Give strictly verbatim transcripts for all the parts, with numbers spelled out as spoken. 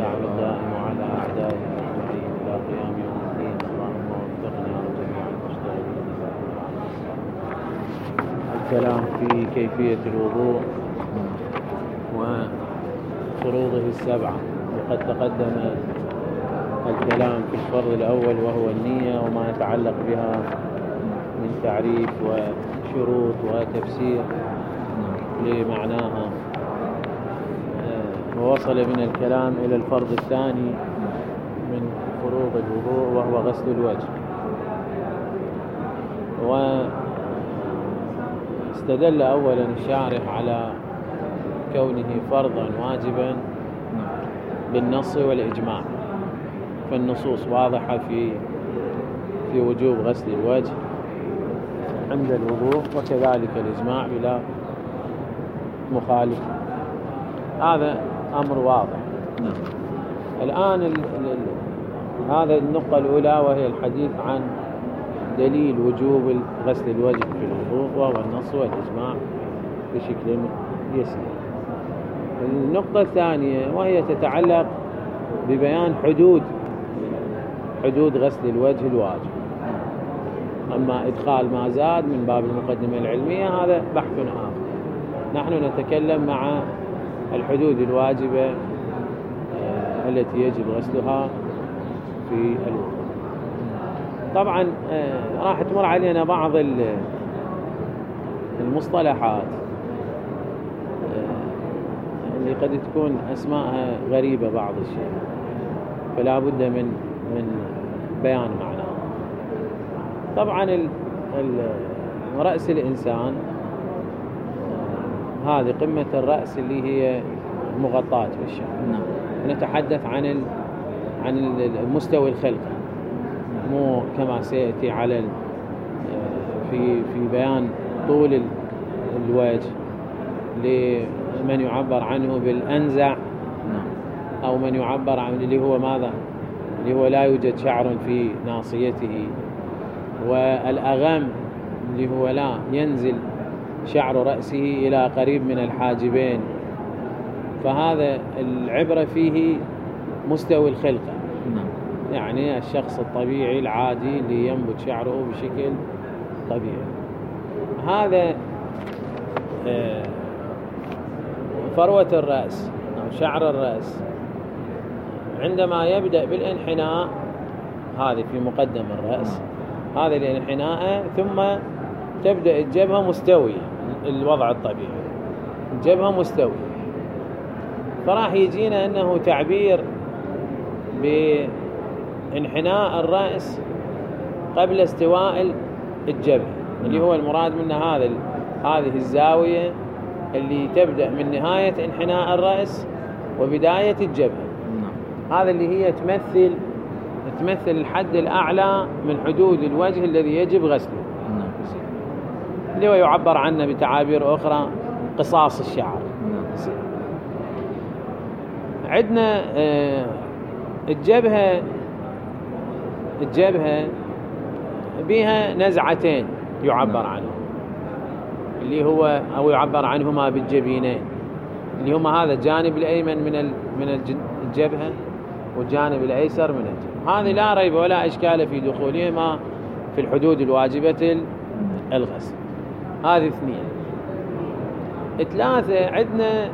والثناء الدائم على أعدائه أجمعين إلى قيام يوم الدين. اللهم وفقنا وجميع المشتغلين. الكلام في كيفية الوضوء وفروضه السبعة، وقد تقدم الكلام في الفرض الأول وهو النية وما يتعلق بها من تعريف وشروط وتفسير لمعناها، ووصل من الكلام إلى الفرض الثاني من فروض الوضوء وهو غسل الوجه. واستدل أولا الشارح على كونه فرضا واجبا بالنص والإجماع، فالنصوص واضحة في في وجوب غسل الوجه عند الوضوء، وكذلك الإجماع بلا مخالف. هذا أمر واضح. الآن ال ال هذا النقطة الأولى، وهي الحديث عن دليل وجوب غسل الوجه في الوضوء، وهو النص والإجماع بشكل يسير. النقطة الثانية وهي تتعلق ببيان حدود حدود غسل الوجه الواجب. أما إدخال ما زاد من باب المقدمة العلمية هذا بحث آخر. نحن نتكلم مع الحدود الواجبة التي يجب غسلها في الوضوء. طبعا راح تمر علينا بعض المصطلحات اللي قد تكون أسماءها غريبة بعض الشيء، فلا بد من من بيان معناها. طبعا ال ال رأس الإنسان هذه قمة الرأس اللي هي مغطاة بالشعر. نتحدث عن ال عن المستوى الخلقي، مو كما سيأتي على في في بيان طول الوجه لمن يعبر عنه بالأنزع، أو من يعبر عنه اللي هو ماذا اللي هو لا يوجد شعر في ناصيته، والأغم اللي هو لا ينزل شعر رأسه إلى قريب من الحاجبين. فهذا العبرة فيه مستوى الخلقة، يعني الشخص الطبيعي العادي اللي ينبت شعره بشكل طبيعي. هذا فروة الرأس أو شعر الرأس عندما يبدأ بالانحناء، هذه في مقدم الرأس، هذا الانحناء، ثم تبدأ الجبهة مستوية، الوضع الطبيعي الجبهة مستوية. فراح يجينا أنه تعبير بانحناء الرأس قبل استواء الجبهة، اللي هو المراد منه هذا هذه الزاوية اللي تبدأ من نهاية انحناء الرأس وبداية الجبهة. هذا اللي هي تمثل تمثل الحد الأعلى من حدود الوجه الذي يجب غسله، اللي هو يعبر عنه بتعابير أخرى قصاص الشعر. عندنا الجبهة الجبهة بها نزعتين يعبر عنه، اللي هو أو يعبر عنهما بالجبينين، اللي هما هذا الجانب الأيمن من من الجبهة والجانب الأيسر من الجبهة. هذه لا ريب ولا إشكال في دخولهما في الحدود الواجبة الغسل. هذه اثنين. ثلاثة، عندنا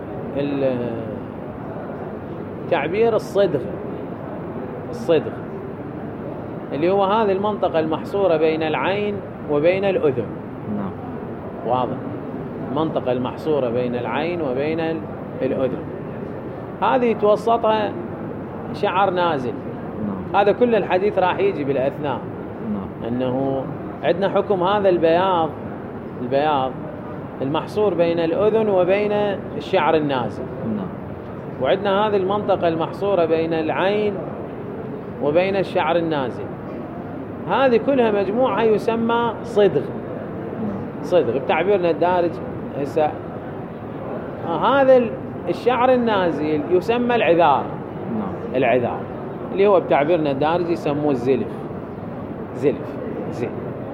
تعبير الصدغ الصدغ اللي هو هذه المنطقة المحصورة بين العين وبين الأذن. واضح، المنطقة المحصورة بين العين وبين الأذن، هذه توسطها شعر نازل. هذا كل الحديث راح يجي بالأثناء أنه عندنا حكم هذا البياض البياض المحصور بين الأذن وبين الشعر النازل، وعندنا هذه المنطقة المحصورة بين العين وبين الشعر النازل. هذه كلها مجموعة يسمى صدغ صدغ بتعبيرنا الدارج. هسه هذا الشعر النازل يسمى العذار العذار اللي هو بتعبيرنا الدارج يسموه الزلف زلف زين.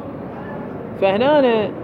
فهنا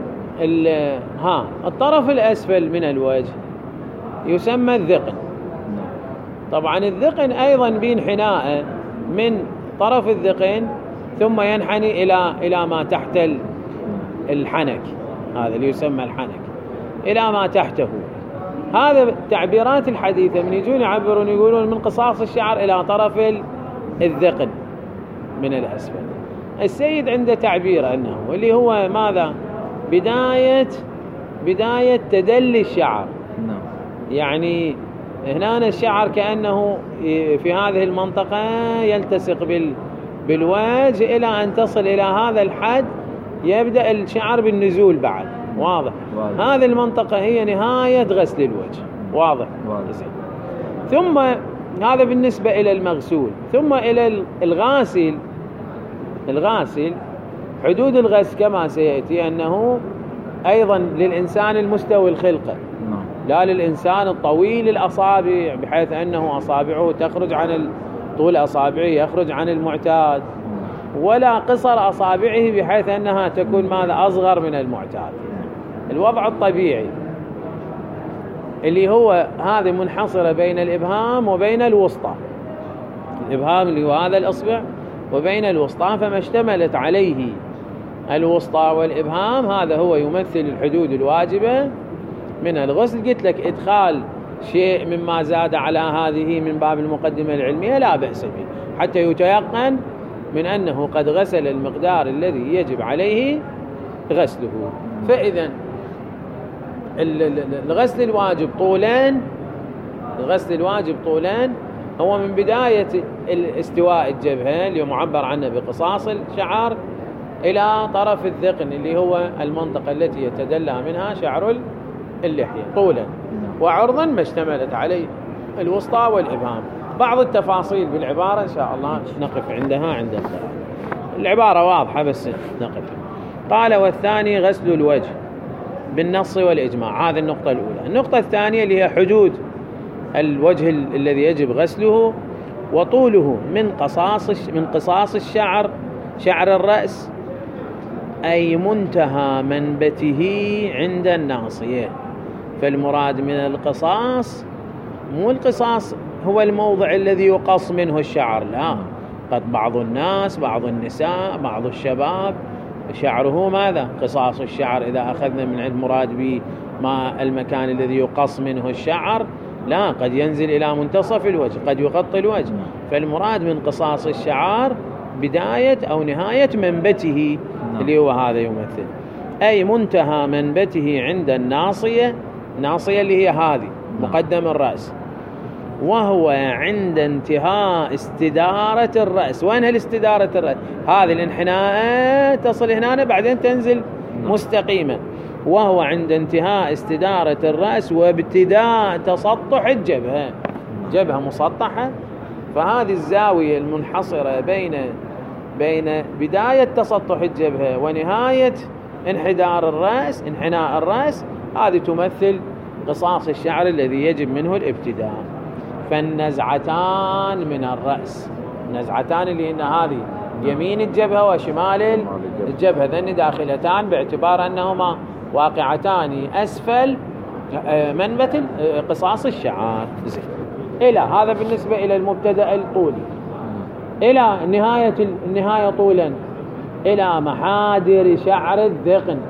ها الطرف الأسفل من الوجه يسمى الذقن طبعا الذقن أيضا بانحناء من طرف الذقن ثم ينحني إلى إلى ما تحت الحنك، هذا اللي يسمى الحنك، إلى ما تحته. هذا التعبيرات الحديثة من يجون يعبرون يقولون من قصاص الشعر إلى طرف الذقن من الأسفل. السيد عنده تعبير أنه اللي هو ماذا؟ بداية بداية تدلي الشعر. يعني هنا الشعر كأنه في هذه المنطقة يلتصق بال بالوجه إلى أن تصل إلى هذا الحد، يبدأ الشعر بالنزول بعد. واضح؟ واضح. هذه المنطقة هي نهاية غسل الوجه. واضح؟ واضح. ثم هذا بالنسبة إلى المغسول. ثم إلى الغاسل. الغاسل حدود الغسل كما سيأتي أنه أيضا للإنسان المستوي الخلقة، لا للإنسان الطويل الأصابع بحيث أنه أصابعه تخرج عن طول أصابعه يخرج عن المعتاد، ولا قصر أصابعه بحيث أنها تكون ماذا؟ أصغر من المعتاد. الوضع الطبيعي اللي هو هذه منحصرة بين الإبهام وبين الوسطى. الإبهام اللي هو هذا الأصبع وبين الوسطى، فما اشتملت عليه الوسطى والإبهام هذا هو يمثل الحدود الواجبة من الغسل. قلت لك إدخال شيء مما زاد على هذه من باب المقدمة العلمية لا بأس به، حتى يتيقن من أنه قد غسل المقدار الذي يجب عليه غسله. فإذا الغسل الواجب طولان، الغسل الواجب طولان هو من بداية الاستواء الجبهة اللي معبر عنه بقصاص الشعر إلى طرف الذقن اللي هو المنطقة التي يتدلى منها شعر اللحية طولا، وعرضا ما اشتملت عليه الوسطى والإبهام. بعض التفاصيل بالعبارة إن شاء الله نقف عندها عند القراءة. العبارة واضحة بس نقف. قال والثاني غسل الوجه بالنص والإجماع. هذه النقطة الأولى. النقطة الثانية اللي هي حدود الوجه الذي يجب غسله وطوله من قصاص من قصاص الشعر شعر الرأس، أي منتهى منبته عند الناصية. فالمراد من القصاص مو القصاص هو الموضع الذي يقص منه الشعر، لا، قد بعض الناس بعض النساء بعض الشباب شعره ماذا؟ قصاص الشعر. إذا أخذنا من عند مراد بما المكان الذي يقص منه الشعر، لا، قد ينزل إلى منتصف الوجه، قد يغطي الوجه. فالمراد من قصاص الشعر بداية أو نهاية منبته اللي هو هذا يمثل، أي منتهى منبته عند الناصية. الناصية اللي هي هذه مقدم الرأس، وهو عند انتهاء استدارة الرأس. وين الاستدارة الرأس؟ هذه الانحناء تصل هنا بعدين تنزل مستقيمة، وهو عند انتهاء استدارة الرأس وابتداء تسطح الجبهة. جبهة مسطحة، فهذه الزاوية المنحصرة بين بين بداية تسطح الجبهة ونهاية انحدار الرأس انحناء الرأس، هذه تمثل قصاص الشعر الذي يجب منه الابتداء. فالنزعتان من الرأس، نزعتان اللي هن هذه يمين الجبهة وشمال الجبهة، ذن داخلتان باعتبار أنهما واقعتان أسفل منبت قصاص الشعر. إلى هذا بالنسبة إلى المبتدأ الطولي. إلى نهاية النهاية طولا إلى محادر شعر الذقن.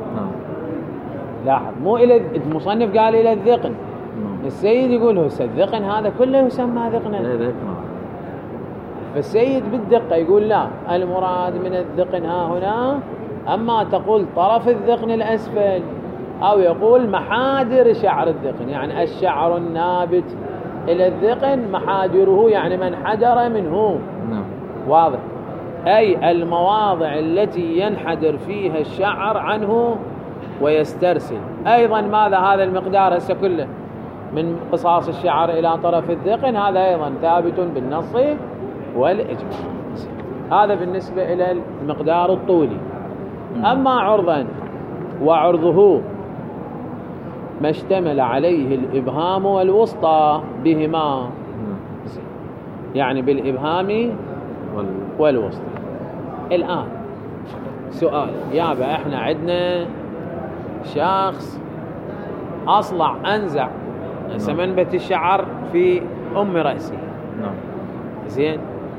لاحظ، مو إلى المصنف قال إلى الذقن، السيد يقول هو الذقن هذا كله يسمى ذقنا. فالسيد بالدقة يقول لا، المراد من الذقن ها هنا، أما تقول طرف الذقن الأسفل أو يقول محادر شعر الذقن، يعني الشعر النابت إلى الذقن محادره يعني من حدر منه. واضح؟ أي المواضع التي ينحدر فيها الشعر عنه ويسترسل. أيضا ماذا؟ هذا المقدار هسه كله من قصاص الشعر إلى طرف الذقن، هذا أيضا ثابت بالنص والإجماع. هذا بالنسبة إلى المقدار الطولي. أما عرضا وعرضه ما اشتمل عليه الإبهام والوسطى بهما، يعني بالإبهام والوسطى. الآن سؤال، يابا احنا عندنا شخص أصلع أنزع منبت الشعر في أم رأسه. نعم. زين.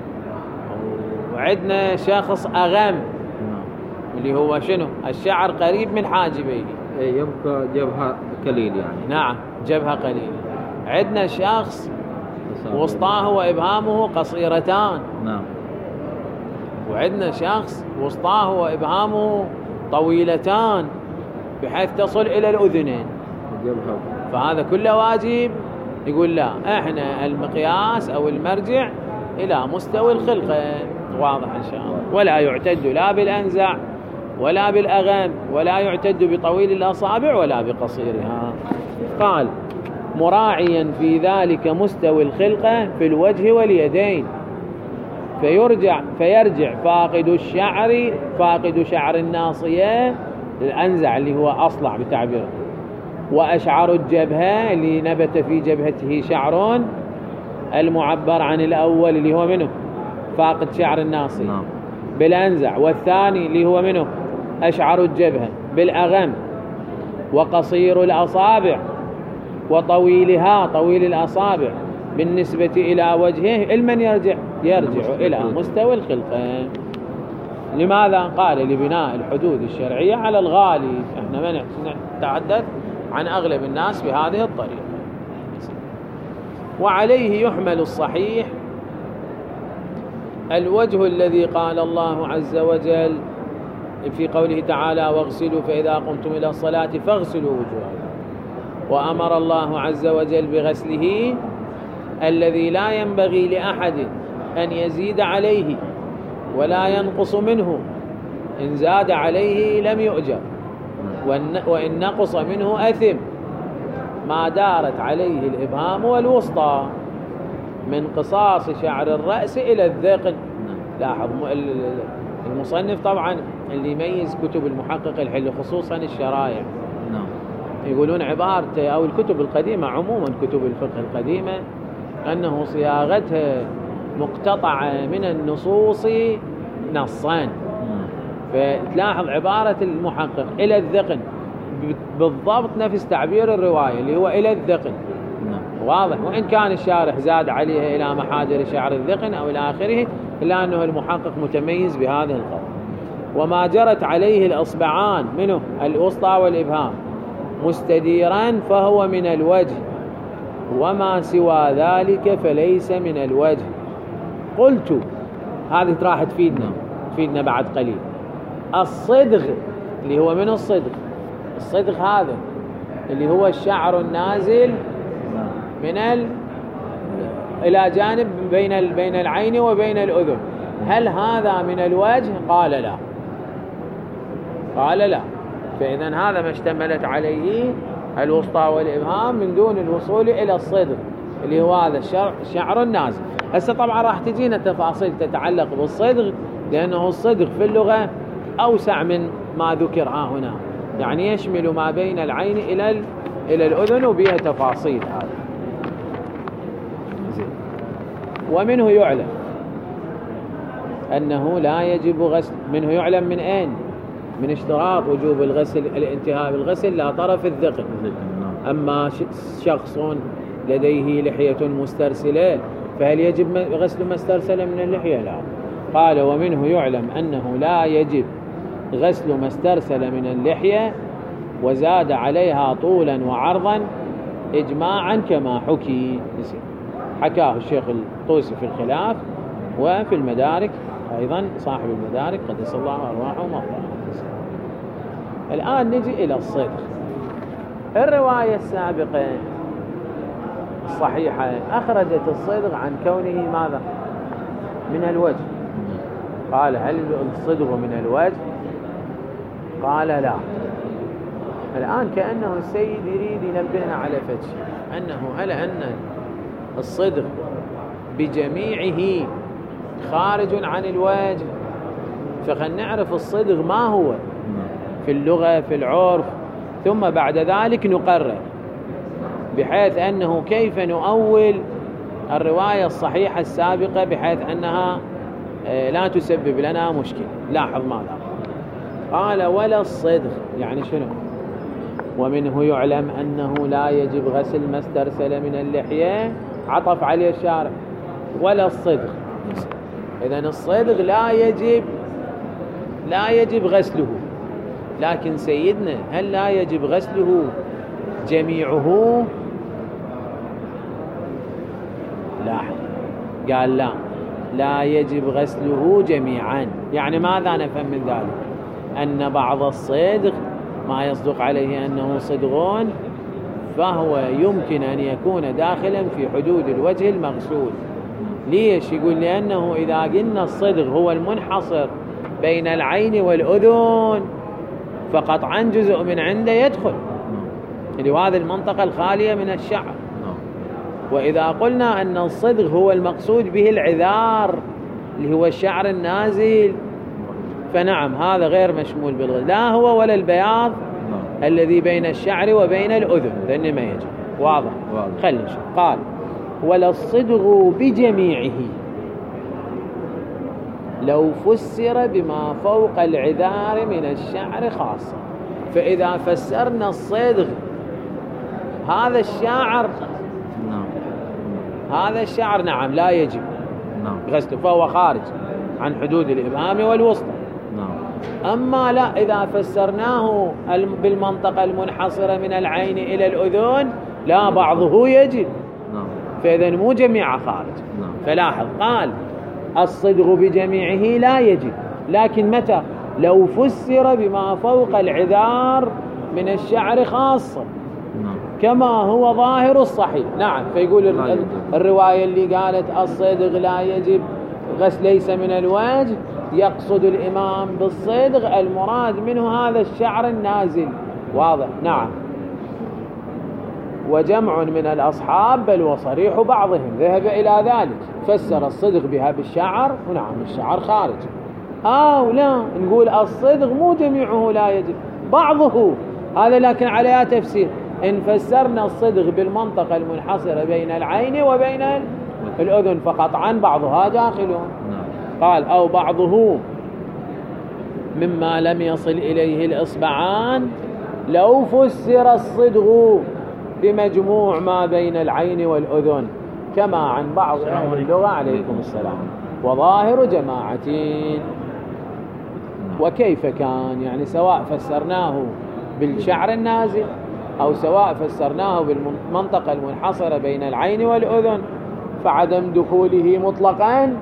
وعندنا شخص أغم. نعم. اللي هو شنو؟ الشعر قريب من حاجبيه. يبقى جبهة قليل يعني. نعم جبهة قليل. عندنا شخص وسطاه وإبهامه قصيرتان. نعم. وعندنا شخص وسطاه وإبهامه طويلتان بحيث تصل إلى الأذنين. جبهة. فهذا كله واجب. يقول لا، احنا المقياس أو المرجع إلى مستوى الخلقة. واضح إن شاء الله. ولا يعتد لا بالأنزع ولا بالأغم، ولا يعتد بطويل الأصابع ولا بقصيرها. قال مراعيا في ذلك مستوى الخلقة في الوجه واليدين، فيرجع فيرجع فاقد الشعر فاقد شعر الناصية الأنزع اللي هو أصلع بتعبيره، وأشعر الجبهة اللي نبت في جبهته شعر المعبر عن الأول اللي هو منه فاقد شعر الناصية نعم. بالأنزع، والثاني اللي هو منه أشعر الجبهة بالأغم، وقصير الأصابع وطويلها طويل الأصابع بالنسبة إلى وجهه المن يرجع يرجع إلى مستوى الخلقة. لماذا؟ قال لبناء الحدود الشرعية على الغالب. احنا ما نتحدث عن أغلب الناس بهذه الطريقة. وعليه يحمل الصحيح الوجه الذي قال الله عز وجل في قوله تعالى واغسلوا فإذا قمتم إلى الصلاة فاغسلوا وجوهكم، وأمر الله عز وجل بغسله الذي لا ينبغي لأحد أن يزيد عليه ولا ينقص منه. إن زاد عليه لم يؤجر، وإن نقص منه أثم، ما دارت عليه الإبهام والوسطى من قصاص شعر الرأس إلى الذقن. لاحظ المصنف طبعا اللي يميز كتب المحقق الحل خصوصا الشرائع يقولون عبارته أو الكتب القديمة عموما كتب الفقه القديمة أنه صياغتها مقتطعة من النصوص نصان. فتلاحظ عبارة المحقق إلى الذقن بالضبط نفس تعبير الرواية اللي هو إلى الذقن. واضح، وإن كان الشارح زاد عليها إلى محاجر شعر الذقن أو إلى آخره، إلا أنه المحقق متميز بهذه القول. وما جرت عليه الأصبعان منه الوسطى والإبهام مستديرا فهو من الوجه، وما سوى ذلك فليس من الوجه. قلت هذه راح تفيدنا تفيدنا بعد قليل. الصدغ اللي هو من الصدغ الصدغ هذا اللي هو الشعر النازل من ال... إلى جانب بين ال... بين العين وبين الأذن، هل هذا من الوجه؟ قال لا قال لا. فإذا هذا ما اشتملت عليه الوسطى والإبهام من دون الوصول إلى الصدغ اللي هو هذا الشعر, الشعر النازل. هسه طبعا راح تجينا تفاصيل تتعلق بالصدغ، لأنه الصدغ في اللغة أوسع من ما ذكر ها هنا، يعني يشمل ما بين العين إلى ال... إلى الأذن وبها تفاصيل هذا. ومنه يعلم أنه لا يجب غسل. منه يعلم من أين؟ من اشتراط وجوب الغسل الانتهاء بالغسل لا طرف الذقن. أما شخص لديه لحية مسترسلة فهل يجب غسل ما استرسل من اللحية؟ لا. قال ومنه يعلم أنه لا يجب غسل ما استرسل من اللحية وزاد عليها طولا وعرضا إجماعا كما حكي حكاه الشيخ الطوسي في الخلاف وفي المدارك أيضا صاحب المدارك قدس الله أرواحه ومرضاه. الآن نجي إلى الصدغ. الرواية السابقة الصحيحة أخرجت الصدغ عن كونه ماذا؟ من الوجه. قال هل الصدغ من الوجه؟ قال لا. الآن كأنه السيد يريد ينبهنا على فتش أنه هل أن الصدغ بجميعه خارج عن الوجه؟ فخلنا نعرف الصدغ ما هو في اللغة في العرف، ثم بعد ذلك نقرر بحيث أنه كيف نؤول الرواية الصحيحة السابقة بحيث أنها لا تسبب لنا مشكلة. لاحظ ماذا قال ولا الصدغ، يعني شنو؟ ومنه يعلم أنه لا يجب غسل ما استرسل من اللحية عطف عليه الشارع ولا الصدغ. إذن الصدغ لا يجب لا يجب غسله، لكن سيدنا هل لا يجب غسله جميعه؟ لا، قال لا لا يجب غسله جميعا. يعني ماذا نفهم من ذلك؟ أن بعض الصدغ ما يصدق عليه أنه صدغ فهو يمكن أن يكون داخلا في حدود الوجه المغسول. ليش؟ يقول لأنه إذا قلنا الصدغ هو المنحصر بين العين والأذن فقطعا جزء من عنده يدخل لهذه المنطقة الخالية من الشعر. وإذا قلنا أن الصدغ هو المقصود به العذار اللي هو الشعر النازل فنعم هذا غير مشمول بالغسل، لا هو ولا البياض الذي بين الشعر وبين الأذن، ذن ما يجب. واضح؟ خلينا نشوف. قال ولا الصدغ بجميعه لو فسر بما فوق العذار من الشعر خاصة. فإذا فسرنا الصدغ هذا الشعر هذا الشعر نعم لا يجب غسله فهو خارج عن حدود الإبهام والوسطى. أما لا إذا فسرناه بالمنطقة المنحصرة من العين إلى الأذن لا بعضه يجب، فإذن مو جميع خارج. فلاحظ قال الصدغ بجميعه لا يجب، لكن متى؟ لو فسر بما فوق العذار من الشعر خاصة كما هو ظاهر الصحيح. نعم، فيقول الرواية اللي قالت الصدغ لا يجب غسل ليس من الوجه يقصد الإمام بالصدغ المراد منه هذا الشعر النازل. واضح؟ نعم. وجمع من الأصحاب بل وصريح بعضهم ذهب إلى ذلك، فسر الصدغ بها بالشعر ونعم الشعر خارج. آه لا نقول الصدغ مو جميعه لا يجب بعضه، هذا لكن عليها تفسير. إن فسرنا الصدغ بالمنطقة المنحصرة بين العين وبين الأذن فقط عن بعضها داخلون. قال أو بعضه مما لم يصل إليه الإصبعان لو فسر الصدغ بمجموع ما بين العين والأذن كما عن بعض أهل اللغة عليكم السلام وظاهر جماعتين. وكيف كان؟ يعني سواء فسرناه بالشعر النازل أو سواء فسرناه بالمنطقة المنحصرة بين العين والأذن فعدم دخوله مطلقا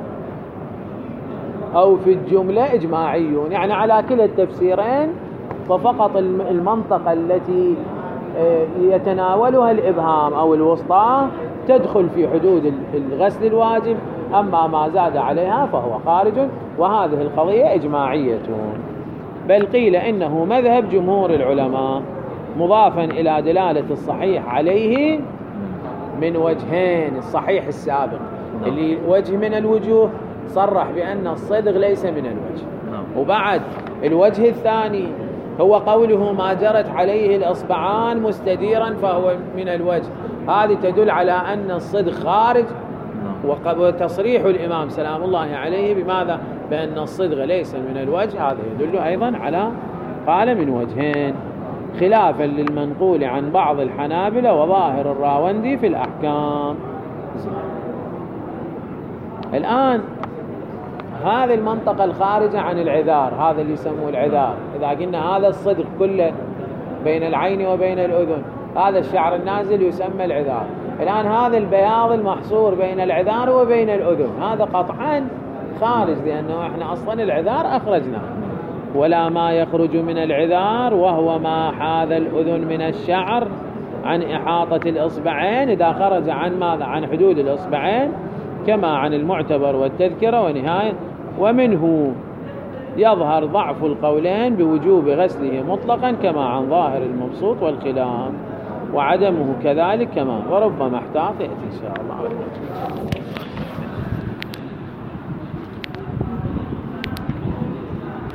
أو في الجملة إجماعيون. يعني على كلا التفسيرين ففقط المنطقة التي يتناولها الإبهام أو الوسطى تدخل في حدود الغسل الواجب، أما ما زاد عليها فهو خارج. وهذه القضية إجماعية، بل قيل إنه مذهب جمهور العلماء مضافا إلى دلالة الصحيح عليه من وجهين. الصحيح السابق اللي وجه من الوجوه صرح بأن الصدغ ليس من الوجه، وبعد الوجه الثاني هو قوله ما جرت عليه الإصبعان مستديرا فهو من الوجه. هذه تدل على أن الصدغ خارج. وتصريح الإمام سلام الله عليه بماذا؟ بأن الصدغ ليس من الوجه، هذا يدل أيضا على قال من وجهين، خلافا للمنقول عن بعض الحنابلة وظاهر الراوندي في الأحكام. الآن هذه المنطقة الخارجة عن العذار، هذا اللي يسموه العذار، إذا قلنا هذا الصدغ كله بين العين وبين الأذن، هذا الشعر النازل يسمى العذار. الآن هذا البياض المحصور بين العذار وبين الأذن هذا قطعا خارج، لأنه إحنا أصلا العذار أخرجناه. ولا ما يخرج من العذار وهو ما حاذ الأذن من الشعر عن إحاطة الإصبعين، إذا خرج عن ماذا؟ عن حدود الإصبعين كما عن المعتبر والتذكرة ونهاية. ومنه يظهر ضعف القولين بوجوب غسله مطلقا كما عن ظاهر المبسوط والخلاف، وعدمه كذلك كما وربما احتاط يأتي إن شاء الله.